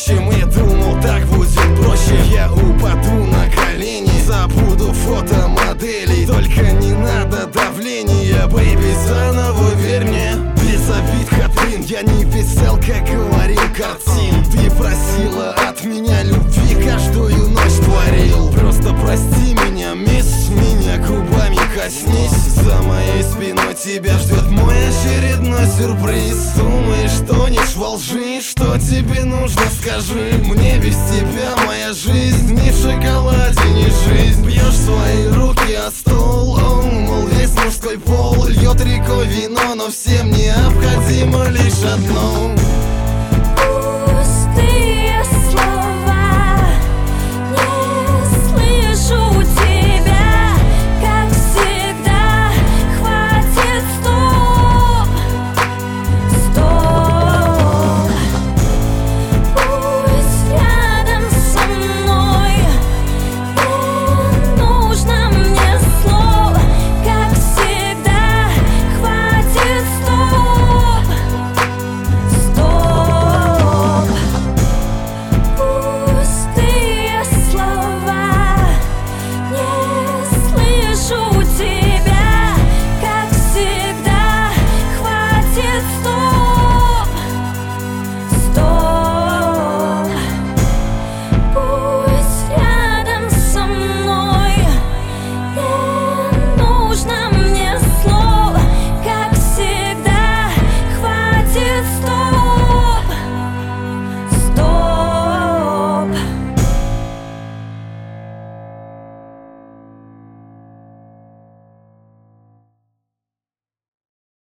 общем, я думал, так будет проще. Я упаду на колени, забуду фото моделей. Только не надо давления, бэйби, заново верь мне. Без обид, Хатрин, я не писал, как говорил картин. Ты просила от меня любви, каждую ночь творил. Просто прости меня, мисс, меня губами коснись. За моей спиной тебя ждет мой очередной сюрприз. Думаешь, тонешь во лжи, что тебе нужно, скажи. Мне без тебя моя жизнь не в шоколаде, не жизнь. Бьешь свои руки о стол, мол, весь мужской пол льет рекой вино, но всем необходимо лишь одно.